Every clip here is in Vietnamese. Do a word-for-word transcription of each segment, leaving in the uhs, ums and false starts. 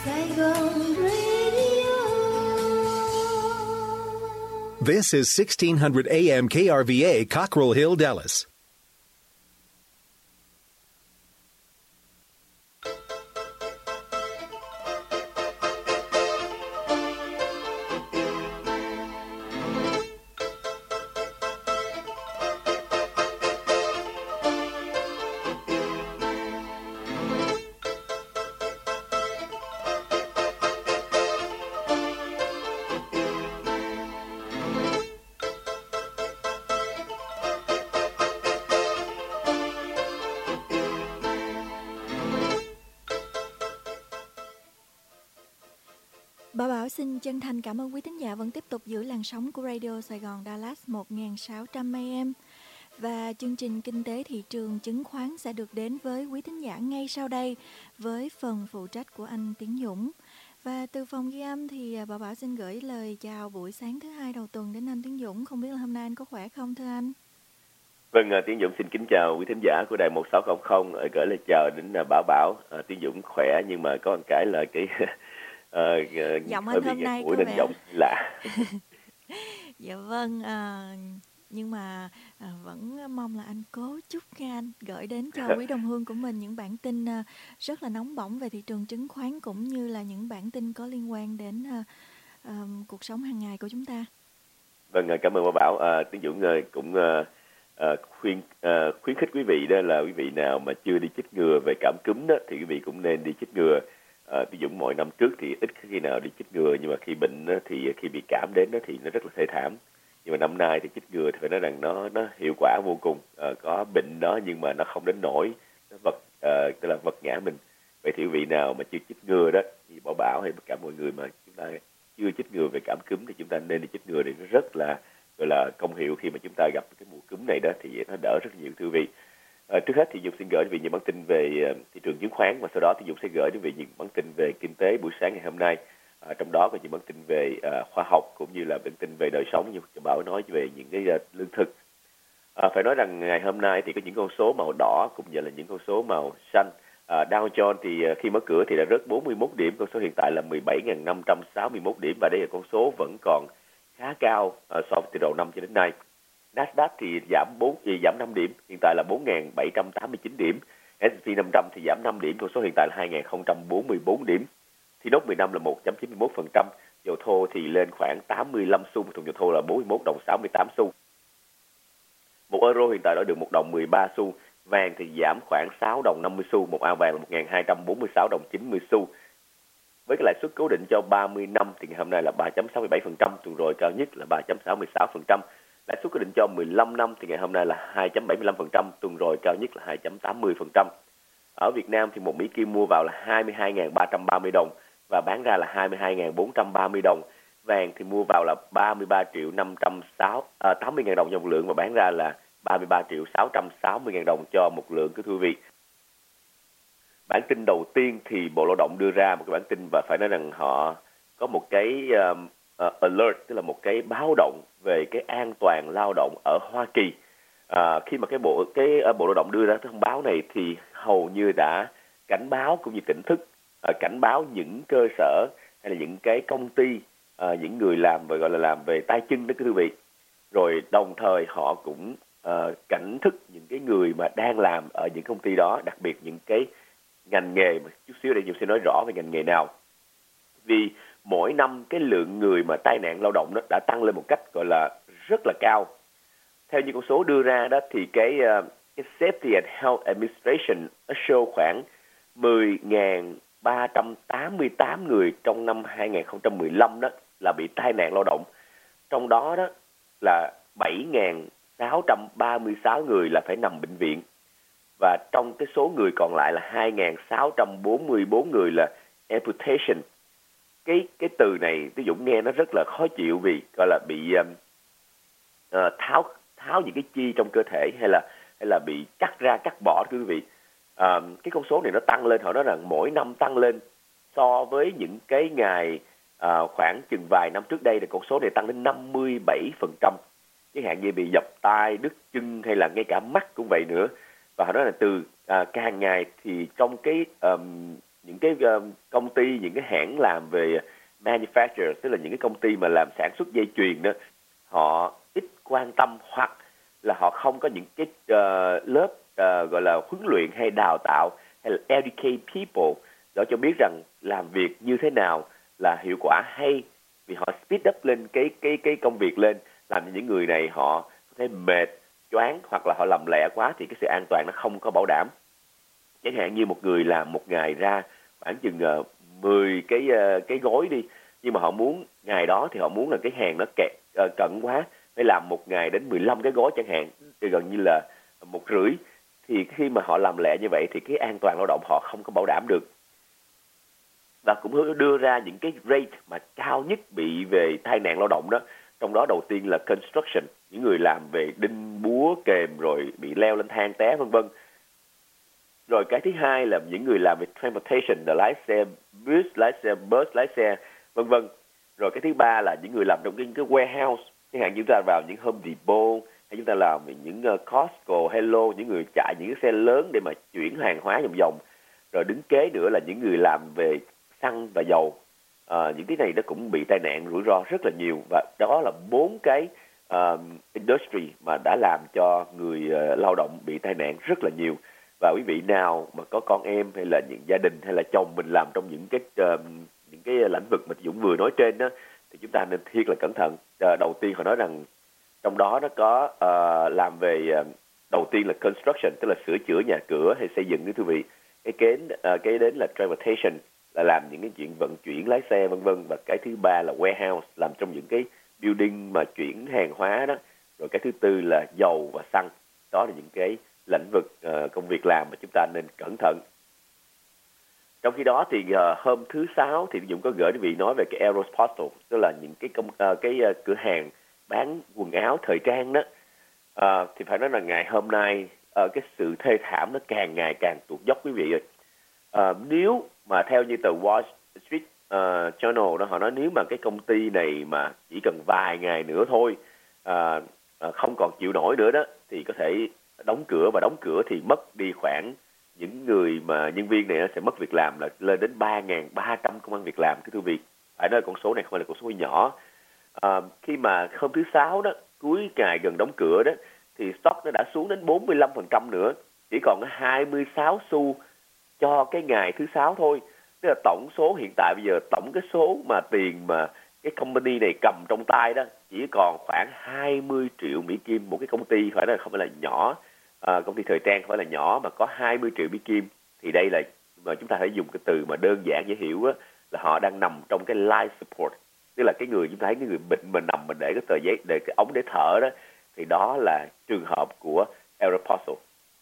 Saigon Radio. This is sixteen hundred A M K R V A, Cockrell Hill, Dallas. Bảo Bảo xin chân thành cảm ơn quý thính giả vẫn tiếp tục giữ làn sóng của Radio Sài Gòn Dallas một nghìn sáu trăm A M. Và chương trình Kinh tế thị trường chứng khoán sẽ được đến với quý thính giả ngay sau đây với phần phụ trách của anh Tiến Dũng. Và từ phòng ghi âm thì Bảo Bảo xin gửi lời chào buổi sáng thứ hai đầu tuần đến anh Tiến Dũng. Không biết là hôm nay anh có khỏe không thưa anh? Vâng, Tiến Dũng xin kính chào quý thính giả của đài một sáu không không, gửi lời chào đến Bảo Bảo. À, Tiến Dũng khỏe nhưng mà có một cái là cái À, giọng anh hôm nay có vẻ giọng lạ. Dạ vâng, à, nhưng mà à, vẫn mong là anh cố chút nha anh, gửi đến cho quý đồng hương của mình những bản tin à, rất là nóng bỏng về thị trường chứng khoán cũng như là những bản tin có liên quan đến à, à, cuộc sống hàng ngày của chúng ta. Vâng, cảm ơn Bảo Bảo. À, Tiến Dũng cũng à, à, khuyên à, khuyến khích quý vị đó là quý vị nào mà chưa đi chích ngừa về cảm cúm đó thì quý vị cũng nên đi chích ngừa. À, ví dụ mỗi năm trước thì ít khi nào đi chích ngừa, nhưng mà khi bệnh đó, thì khi bị cảm đến đó, thì nó rất là thê thảm. Nhưng mà năm nay thì chích ngừa thì phải nói rằng nó nó hiệu quả vô cùng. À, có bệnh đó nhưng mà nó không đến nỗi nó vật à, tức là vật ngã mình. Vậy thì quý vị nào mà chưa chích ngừa đó thì Bảo Bảo hay tất cả mọi người mà chúng ta chưa chích ngừa về cảm cúm thì chúng ta nên đi chích ngừa, để nó rất là gọi là công hiệu khi mà chúng ta gặp cái mùa cúm này đó, thì nó đỡ rất nhiều thưa quý vị. À, trước hết thì Dũng xin gửi đến quý vị những bản tin về uh, thị trường chứng khoán, và sau đó thì Dũng sẽ gửi đến quý vị những bản tin về kinh tế buổi sáng ngày hôm nay. À, trong đó có những bản tin về uh, khoa học cũng như là bản tin về đời sống, như Bảo nói về những cái uh, lương thực. À, phải nói rằng ngày hôm nay thì có những con số màu đỏ cũng như là những con số màu xanh. À, Dow Jones thì uh, khi mở cửa thì đã rớt bốn mươi mốt điểm, con số hiện tại là mười bảy nghìn năm trăm sáu mươi mốt điểm, và đây là con số vẫn còn khá cao uh, so với từ đầu năm cho đến nay. Nasdaq thì giảm bốn giảm năm điểm, hiện tại là bốn nghìn bảy trăm tám mươi chín điểm. ét and pê năm trăm thì giảm năm điểm, con số hiện tại là hai nghìn không trăm bốn mươi bốn điểm. Thì nốt mười năm là một phẩy chín mươi mốt phần trăm. Dầu thô thì lên khoảng tám mươi lăm xu, thùng dầu thô là bốn mươi mốt đồng sáu mươi tám xu. Một euro hiện tại đã được một đồng mười ba xu. Vàng thì giảm khoảng sáu đồng năm mươi xu, một ao vàng là một nghìn hai trăm bốn mươi sáu đồng chín mươi xu. Với cái lãi suất cố định cho ba mươi năm thì ngày hôm nay là ba phẩy sáu mươi bảy phần trăm, tuần rồi cao nhất là ba phẩy sáu mươi sáu phần trăm. Lãi suất cố định cho mười lăm năm thì ngày hôm nay là hai phẩy bảy mươi lăm phần trăm, tuần rồi cao nhất là hai phẩy tám mươi phần trăm. Ở Việt Nam thì một Mỹ Kim mua vào là hai mươi hai nghìn ba trăm ba mươi đồng và bán ra là hai mươi hai nghìn bốn trăm ba mươi đồng. Vàng thì mua vào là ba mươi ba triệu năm trăm tám mươi nghìn đồng cho một lượng và bán ra là ba mươi ba triệu sáu trăm sáu mươi nghìn đồng cho một lượng, thưa quý vị. Bản tin đầu tiên thì Bộ Lao động đưa ra một cái bản tin và phải nói rằng họ có một cái uh, uh, alert, tức là một cái báo động về cái an toàn lao động ở Hoa Kỳ. À, khi mà cái bộ cái uh, Bộ Lao động đưa ra thông báo này thì hầu như đã cảnh báo cũng như tỉnh thức, uh, cảnh báo những cơ sở hay là những cái công ty, uh, những người làm về gọi là làm về tay chân đó, quý vị. Rồi đồng thời họ cũng uh, cảnh thức những cái người mà đang làm ở những công ty đó, đặc biệt những cái ngành nghề mà chút xíu đây chúng sẽ nói rõ về ngành nghề nào. Vì mỗi năm cái lượng người mà tai nạn lao động đó đã tăng lên một cách gọi là rất là cao. Theo những con số đưa ra đó thì cái, uh, cái Safety and Health Administration nó show khoảng mười nghìn ba trăm tám mươi tám người trong năm hai nghìn không trăm mười lăm đó là bị tai nạn lao động. Trong đó đó là bảy nghìn sáu trăm ba mươi sáu người là phải nằm bệnh viện. Và trong cái số người còn lại là hai nghìn sáu trăm bốn mươi bốn người là amputation. Cái cái từ này ví dụ nghe nó rất là khó chịu vì gọi là bị um, uh, tháo tháo những cái chi trong cơ thể hay là hay là bị cắt ra cắt bỏ, quý vị. Um, cái con số này nó tăng lên, họ nói rằng mỗi năm tăng lên so với những cái ngày uh, khoảng chừng vài năm trước đây thì con số này tăng đến năm mươi bảy phần trăm. Chẳng hạn như bị dập tay, đứt chân hay là ngay cả mắt cũng vậy nữa. Và họ nói là từ uh, càng ngày thì trong cái um, những cái uh, công ty, những cái hãng làm về manufacturer, tức là những cái công ty mà làm sản xuất dây chuyền đó, họ ít quan tâm hoặc là họ không có những cái uh, lớp uh, gọi là huấn luyện hay đào tạo hay là educate people để cho biết rằng làm việc như thế nào là hiệu quả, hay vì họ speed up lên cái cái cái công việc lên, làm cho những người này họ có thể mệt, choáng hoặc là họ làm lẹ quá thì cái sự an toàn nó không có bảo đảm. Chẳng hạn như một người làm một ngày ra khoảng chừng uh, mười cái uh, cái gói đi, nhưng mà họ muốn ngày đó thì họ muốn là cái hàng nó kẹt uh, cận quá, phải làm một ngày đến mười lăm cái gói chẳng hạn, thì gần như là một rưỡi. Thì khi mà họ làm lẹ như vậy thì cái an toàn lao động họ không có bảo đảm được. Và cũng đưa ra những cái rate mà cao nhất bị về tai nạn lao động đó. Trong đó đầu tiên là construction, những người làm về đinh búa kềm rồi bị leo lên thang té vân vân. Rồi cái thứ hai là những người làm về transportation, là lái xe bus, lái xe bus, lái xe vân vân. Rồi cái thứ ba là những người làm trong cái, cái warehouse, chẳng hạn như chúng ta vào những Home Depot hay chúng ta làm những uh, Costco, Hello, những người chạy những cái xe lớn để mà chuyển hàng hóa vòng vòng. Rồi đứng kế nữa là những người làm về xăng và dầu. À, những cái này nó cũng bị tai nạn rủi ro rất là nhiều, và đó là bốn cái uh, industry mà đã làm cho người uh, lao động bị tai nạn rất là nhiều. Và quý vị nào mà có con em hay là những gia đình hay là chồng mình làm trong những cái uh, những cái lĩnh vực mà Dũng vừa nói trên đó, thì chúng ta nên thiệt là cẩn thận. Uh, đầu tiên họ nói rằng trong đó nó có uh, làm về uh, đầu tiên là construction, tức là sửa chữa nhà cửa hay xây dựng, cái thưa vị. Cái kế uh, cái đến là transportation, là làm những cái chuyện vận chuyển lái xe vân vân. Và cái thứ ba là warehouse, làm trong những cái building mà chuyển hàng hóa đó. Rồi cái thứ tư là dầu và xăng. Đó là những cái lĩnh vực uh, công việc làm mà chúng ta nên cẩn thận. Trong khi đó thì uh, hôm thứ sáu thì Dũng có gửi quý vị nói về cái Aeropostale, tức là những cái công uh, cái uh, cửa hàng bán quần áo thời trang đó. Uh, thì phải nói là ngày hôm nay uh, cái sự thê thảm nó càng ngày càng tụt dốc quý vị ơi. Uh, nếu mà theo như tờ Wall Street uh, Journal đó, họ nói nếu mà cái công ty này mà chỉ cần vài ngày nữa thôi, uh, uh, không còn chịu nổi nữa đó, thì có thể đóng cửa, và đóng cửa thì mất đi khoảng những người mà nhân viên này sẽ mất việc làm là lên đến ba nghìn ba trăm công ăn việc làm, cái thưa vị. Phải nói con số này không phải là con số nhỏ. À, khi mà hôm thứ sáu đó, cuối ngày gần đóng cửa đó, thì stock nó đã xuống đến bốn mươi lăm phần trăm nữa, chỉ còn hai mươi sáu xu cho cái ngày thứ sáu thôi. Tức là tổng số hiện tại bây giờ, tổng cái số mà tiền mà cái company này cầm trong tay đó chỉ còn khoảng hai mươi triệu Mỹ Kim. Một cái công ty phải nói là không phải là nhỏ, à, công ty thời trang không phải là nhỏ mà có hai mươi triệu Mỹ Kim. Thì đây là mà chúng ta phải dùng cái từ mà đơn giản dễ hiểu á, là họ đang nằm trong cái life support, tức là cái người chúng ta thấy cái người bệnh mà nằm mà để cái tờ giấy, để cái ống để thở đó, thì đó là trường hợp của Aeropostale.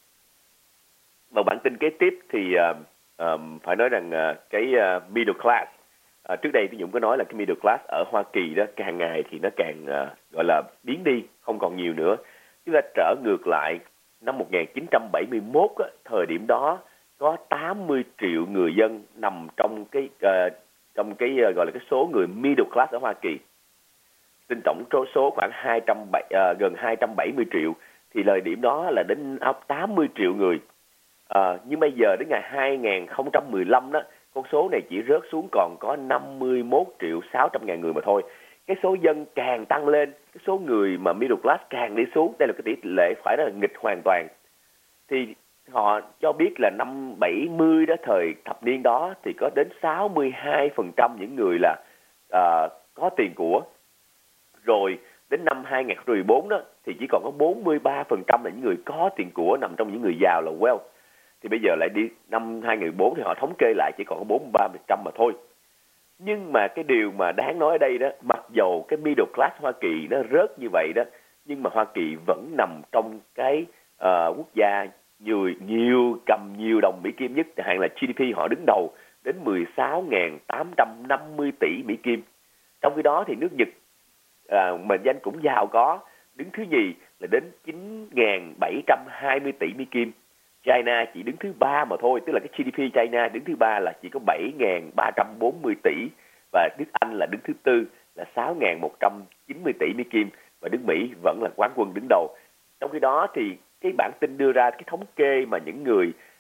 Và bản tin kế tiếp thì uh, um, phải nói rằng uh, cái uh, middle class, uh, trước đây thì Dũng có nói là cái middle class ở Hoa Kỳ đó càng ngày thì nó càng uh, gọi là biến đi, không còn nhiều nữa. Chúng ta trở ngược lại năm một nghìn chín trăm bảy mươi mốt á, thời điểm đó có tám mươi triệu người dân nằm trong cái uh, trong cái uh, gọi là cái số người middle class ở Hoa Kỳ. Trên tổng số khoảng hai trăm bảy, uh, gần hai trăm bảy mươi triệu, thì thời điểm đó là đến tám mươi triệu người. À, nhưng bây giờ đến ngày hai nghìn không trăm mười lăm đó, con số này chỉ rớt xuống còn có năm mươi mốt triệu sáu trăm ngàn người mà thôi. Cái số dân càng tăng lên, cái số người mà middle class càng đi xuống. Đây là cái tỷ lệ phải là nghịch hoàn toàn. Thì họ cho biết là năm bảy mươi đó, thời thập niên đó, thì có đến sáu mươi hai phần trăm những người là uh, có tiền của. Rồi đến năm hai nghìn không trăm mười bốn đó, thì chỉ còn có bốn mươi ba phần trăm là những người có tiền của, nằm trong những người giàu là wealth. Thì bây giờ lại đi năm hai nghìn không trăm mười bốn thì họ thống kê lại chỉ còn có bốn mươi ba phần trăm mà thôi. Nhưng mà cái điều mà đáng nói ở đây đó, mặc dầu cái middle class Hoa Kỳ nó rớt như vậy đó, nhưng mà Hoa Kỳ vẫn nằm trong cái uh, quốc gia nhiều, nhiều cầm nhiều đồng Mỹ Kim nhất. Chẳng hạn là giê đê pê họ đứng đầu đến mười sáu nghìn tám trăm năm mươi tỷ Mỹ Kim. Trong khi đó thì nước Nhật uh, mệnh danh cũng giàu có, đứng thứ nhì là đến chín nghìn bảy trăm hai mươi tỷ Mỹ Kim. China chỉ đứng thứ ba mà thôi, tức là cái giê đê pê China đứng thứ ba là chỉ có bảy nghìn ba trăm bốn mươi tỷ, và nước Anh là đứng thứ tư là sáu nghìn một trăm chín mươi tỷ Mỹ Kim, và nước Mỹ vẫn là quán quân đứng đầu. Trong khi đó thì cái bản tin đưa ra cái thống kê mà những người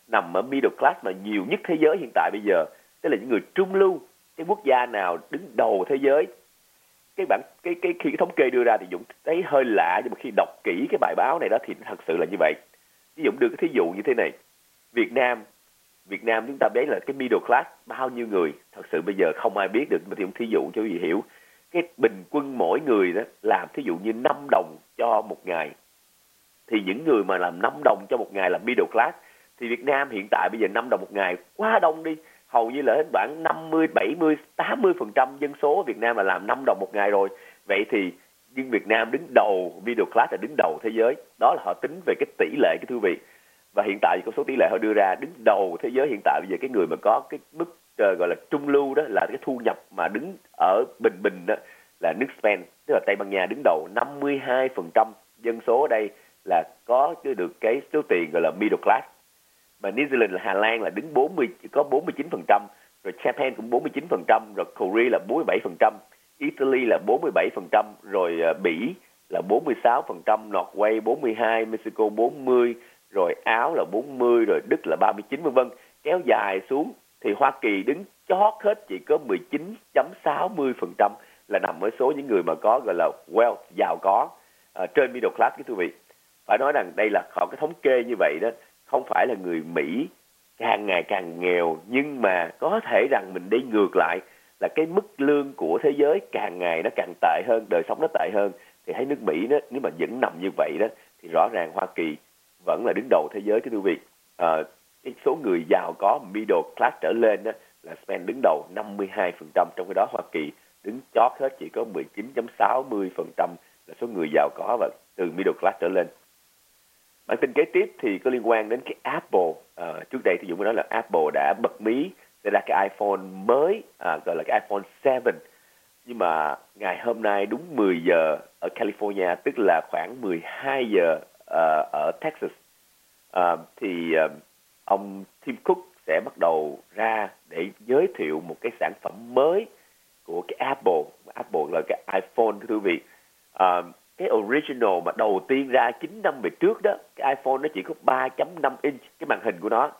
nằm ở middle class mà nhiều nhất thế giới hiện tại bây giờ, tức là những người trung lưu. Cái quốc gia nào đứng đầu thế giới? Cái bản cái cái khi cái thống kê đưa ra thì Dũng thấy hơi lạ, nhưng mà khi đọc kỹ cái bài báo này đó thì thật sự là như vậy. Ví dụ đưa cái thí dụ như thế này, Việt Nam Việt Nam chúng ta biết là cái middle class bao nhiêu người, thật sự bây giờ không ai biết được, mà thì thí dụ cho quý vị hiểu. Cái bình quân mỗi người đó làm thí dụ như năm đồng cho một ngày, thì những người mà làm năm đồng cho một ngày là middle class, thì Việt Nam hiện tại bây giờ năm đồng một ngày quá đông đi, hầu như là hết khoảng năm mươi, bảy mươi, tám mươi phần trăm dân số Việt Nam là làm năm đồng một ngày rồi. Vậy thì nhưng Việt Nam đứng đầu, middle class là đứng đầu thế giới, đó là họ tính về cái tỷ lệ, cái thưa vị. Và hiện tại có số tỷ lệ họ đưa ra đứng đầu thế giới hiện tại bây giờ, cái người mà có cái mức uh, gọi là trung lưu đó là cái thu nhập mà đứng ở bình bình đó là nước Spain, tức là Tây Ban Nha đứng đầu, năm mươi hai phần trăm dân số ở đây là có được cái số tiền gọi là middle class. Mà New Zealand là Hà Lan là đứng bốn mươi, có bốn mươi chín phần trăm, rồi Japan cũng bốn mươi chín phần trăm, rồi Korea là bốn mươi bảy phần trăm, Italy là bốn mươi bảy phần trăm, rồi uh, Bỉ là bốn mươi sáu phần trăm, Norway bốn mươi hai, Mexico bốn mươi, rồi Áo là bốn mươi, rồi Đức là ba mươi chín, vân vân. Kéo dài xuống thì Hoa Kỳ đứng chót hết chỉ có mười chín phẩy sáu mươi phần trăm là nằm ở số những người mà có gọi là wealth, giàu có, uh, trên middle class, cái thưa vị. Phải nói rằng đây là họ cái thống kê như vậy đó, không phải là người Mỹ càng ngày càng nghèo, nhưng mà có thể rằng mình đi ngược lại là cái mức lương của thế giới càng ngày nó càng tệ hơn, đời sống nó tệ hơn. Thì thấy nước Mỹ đó, nếu mà vẫn nằm như vậy đó thì rõ ràng Hoa Kỳ vẫn là đứng đầu thế giới, cái thưa vị. À, cái số người giàu có middle class trở lên đó là Spain đứng đầu năm mươi hai phần trăm, trong khi đó Hoa Kỳ đứng chót hết chỉ có mười chín phẩy sáu mươi phần trăm là số người giàu có và từ middle class trở lên. Bản tin kế tiếp thì có liên quan đến cái Apple. À, trước đây thì Dũng có nói là Apple đã bật mí để ra cái iPhone mới, à, gọi là cái iPhone bảy. Nhưng mà ngày hôm nay đúng mười giờ ở California, tức là khoảng mười hai giờ uh, ở Texas, uh, thì uh, ông Tim Cook sẽ bắt đầu ra để giới thiệu một cái sản phẩm mới của cái Apple. Apple là cái iPhone, thưa quý vị. Uh, cái original mà đầu tiên ra chín năm về trước đó, cái iPhone nó chỉ có ba phẩy năm inch cái màn hình của nó.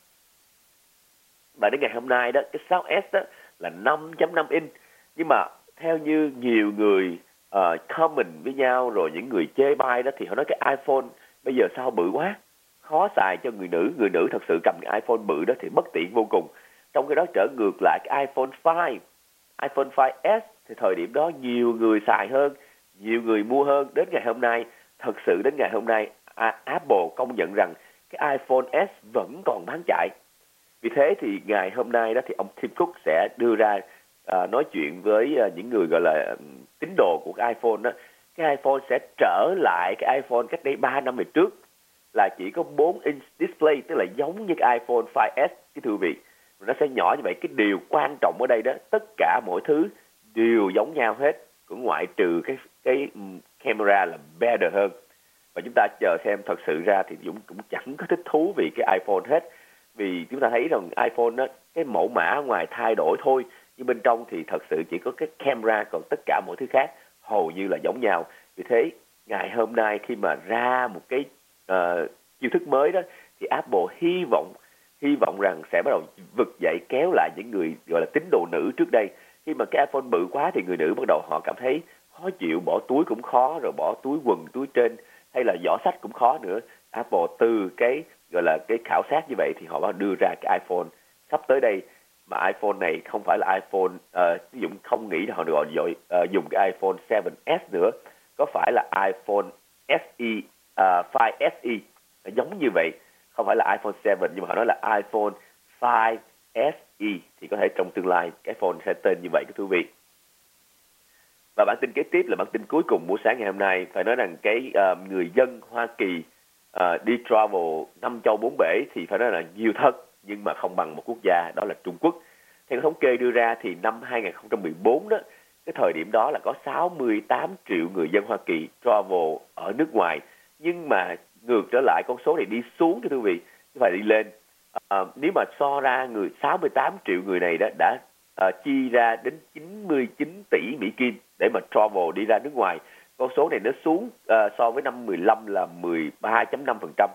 Và đến ngày hôm nay đó, cái sáu S đó là năm phẩy năm inch. Nhưng mà theo như nhiều người uh, comment với nhau, rồi những người chê bai đó, thì họ nói cái iPhone bây giờ sao bự quá, khó xài cho người nữ. Người nữ thật sự cầm cái iPhone bự đó thì bất tiện vô cùng. Trong cái đó trở ngược lại cái iPhone năm, iPhone năm S thì thời điểm đó nhiều người xài hơn, nhiều người mua hơn. Đến ngày hôm nay, thật sự đến ngày hôm nay, Apple công nhận rằng cái iPhone S vẫn còn bán chạy. Vì thế thì ngày hôm nay đó thì ông Tim Cook sẽ đưa ra uh, nói chuyện với uh, những người gọi là um, tín đồ của cái iPhone đó. Cái iPhone sẽ trở lại cái iPhone cách đây ba năm về trước, là chỉ có bốn inch display, tức là giống như cái iPhone năm S, cái thưa vị. Nó sẽ nhỏ như vậy. Cái điều quan trọng ở đây đó, tất cả mọi thứ đều giống nhau hết, cũng ngoại trừ cái cái camera là better hơn. Và chúng ta chờ xem. Thật sự ra thì Dũng cũng chẳng có thích thú vì cái iPhone hết, vì chúng ta thấy rằng iPhone đó, cái mẫu mã ngoài thay đổi thôi, nhưng bên trong thì thật sự chỉ có cái camera, còn tất cả mọi thứ khác hầu như là giống nhau. Vì thế ngày hôm nay khi mà ra một cái uh, chiêu thức mới đó, thì Apple hy vọng hy vọng rằng sẽ bắt đầu vực dậy, kéo lại những người gọi là tín đồ nữ trước đây. Khi mà cái iPhone bự quá thì người nữ bắt đầu họ cảm thấy khó chịu, bỏ túi cũng khó, rồi bỏ túi quần, túi trên hay là giỏ sách cũng khó nữa. Apple từ cái gọi là cái khảo sát như vậy thì họ bắt đưa ra cái iPhone sắp tới đây. Mà iPhone này không phải là iPhone, uh, ví dụ không nghĩ là họ gọi uh, dùng cái iPhone bảy S nữa, có phải là iPhone ét e, uh, năm S E, giống như vậy. Không phải là iPhone bảy, nhưng mà họ nói là iPhone năm S E, thì có thể trong tương lai cái phone sẽ tên như vậy, thưa quý vị. Và bản tin kế tiếp là bản tin cuối cùng buổi sáng ngày hôm nay. Phải nói rằng cái uh, người dân Hoa Kỳ uh, đi travel năm châu bốn bể thì phải nói là nhiều thật, nhưng mà không bằng một quốc gia, đó là Trung Quốc. Theo thống kê đưa ra thì năm hai không một bốn đó, cái thời điểm đó là có sáu mươi tám triệu người dân Hoa Kỳ travel ở nước ngoài. Nhưng mà ngược trở lại, con số này đi xuống, thưa quý vị, chứ phải đi lên. À, nếu mà so ra người sáu mươi tám triệu người này đó đã à, chi ra đến chín mươi chín tỷ Mỹ Kim để mà travel đi ra nước ngoài, con số này nó xuống à, so với năm mười lăm là mười ba phẩy năm phần trăm.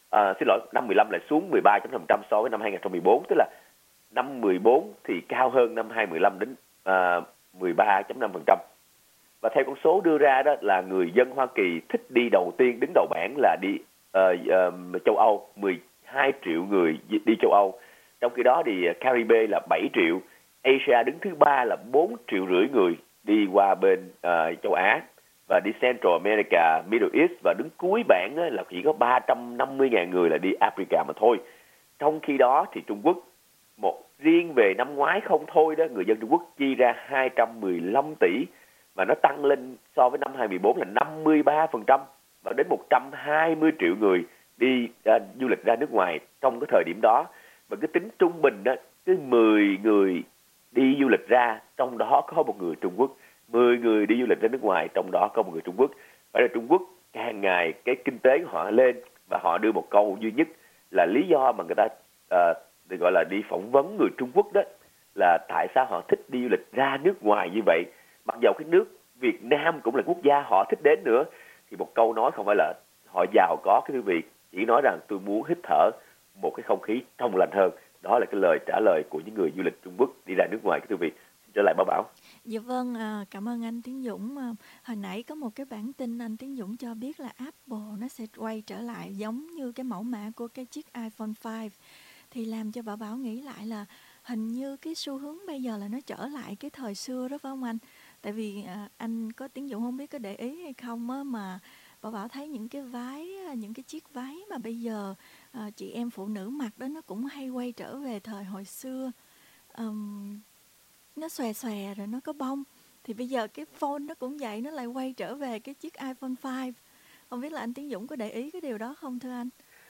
à, xin lỗi, năm mười lăm lại xuống mười ba phẩy năm phần trăm so với năm hai không một bốn, tức là năm mười bốn thì cao hơn năm hai mười lăm đến à, mười ba phẩy năm phần trăm. Và theo con số đưa ra đó là người dân Hoa Kỳ thích đi đầu tiên đứng đầu bảng là đi uh, uh, châu Âu, mười hai triệu người đi châu Âu. Trong khi đó thì Caribe là bảy triệu, Asia đứng thứ ba là bốn triệu rưỡi người đi qua bên uh, châu Á, và đi Central America, Middle East, và đứng cuối bảng là chỉ có ba trăm năm mươi nghìn người là đi Africa mà thôi. Trong khi đó thì Trung Quốc, một riêng về năm ngoái không thôi đó, người dân Trung Quốc chi ra hai trăm mười lăm tỷ, và nó tăng lên so với năm hai không một bốn là năm mươi ba phần trăm, và đến một trăm hai mươi triệu người đi uh, du lịch ra nước ngoài trong cái thời điểm đó. Và cái tính trung bình đó, cứ mười người đi du lịch ra, trong đó có một người Trung Quốc, mười người đi du lịch ra nước ngoài, trong đó có một người Trung Quốc. Vậy là Trung Quốc càng ngày cái kinh tế của họ lên, và họ đưa một câu duy nhất là lý do mà người ta uh, được gọi là đi phỏng vấn người Trung Quốc đó là tại sao họ thích đi du lịch ra nước ngoài như vậy, mặc dầu cái nước Việt Nam cũng là quốc gia họ thích đến nữa. Thì một câu nói không phải là họ giàu có, cái quý vị, chỉ nói rằng tôi muốn hít thở một cái không khí trong lành hơn. Đó là cái lời trả lời của những người du lịch Trung Quốc đi ra nước ngoài, cái quý vị. Xin trở lại Bảo Bảo. Dạ vâng, à, cảm ơn anh Tiến Dũng. À, hồi nãy có một cái bản tin anh Tiến Dũng cho biết là Apple nó sẽ quay trở lại giống như cái mẫu mã của cái chiếc iPhone năm, thì làm cho Bảo Bảo nghĩ lại là hình như cái xu hướng bây giờ là nó trở lại cái thời xưa đó phải không anh? Tại vì à, anh có Tiến Dũng không biết có để ý hay không á, mà Bảo Bảo thấy những cái váy, những cái chiếc váy mà bây giờ à, chị em phụ nữ mặc đó nó cũng hay quay trở về thời hồi xưa. Um, nó xòe xòe rồi nó có bông, thì bây giờ cái phone nó cũng vậy, nó lại quay trở về cái chiếc iPhone năm. Không biết là anh Tiến Dũng có để ý cái điều đó không thưa anh?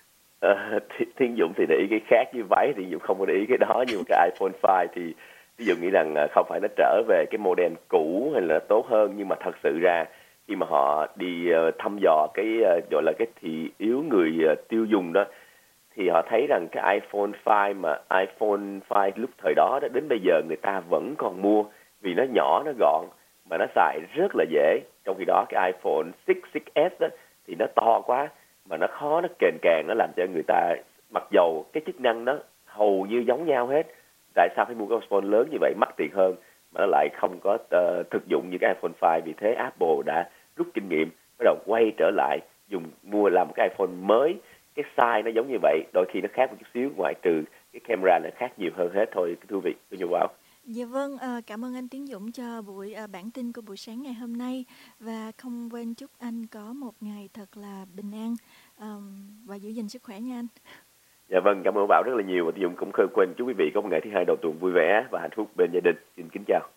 À, Tiến Dũng thì để ý cái khác, như váy thì Dũng không có để ý cái đó. Nhưng mà cái iPhone năm thì Tiến Dũng nghĩ rằng không phải nó trở về cái model cũ hay là nó tốt hơn, nhưng mà thật sự ra khi mà họ đi thăm dò cái gọi là cái thị yếu người tiêu dùng đó, thì họ thấy rằng cái iPhone năm mà iPhone năm lúc thời đó, đó đến bây giờ người ta vẫn còn mua, vì nó nhỏ, nó gọn, mà nó xài rất là dễ. Trong khi đó cái iPhone sáu, sáu ét đó thì nó to quá, mà nó khó, nó kềnh càng, nó làm cho người ta, mặc dầu cái chức năng nó hầu như giống nhau hết, tại sao phải mua cái iPhone lớn như vậy, mắc tiền hơn, mà nó lại không có uh, thực dụng như cái iPhone năm. Vì thế Apple đã rút kinh nghiệm, bắt đầu quay trở lại dùng mua làm một cái iPhone mới, cái size nó giống như vậy, đôi khi nó khác một chút xíu, ngoại trừ cái camera nó khác nhiều hơn hết thôi, thưa quý vị. Tôi nhớ vào. Dạ vâng, à, cảm ơn anh Tiến Dũng cho buổi à, bản tin của buổi sáng ngày hôm nay, và không quên chúc anh có một ngày thật là bình an um, và giữ gìn sức khỏe nha anh. Dạ vâng, cảm ơn Bảo rất là nhiều, và Dũng cũng không quên chúc quý vị có một ngày thứ hai đầu tuần vui vẻ và hạnh phúc bên gia đình. Xin kính chào.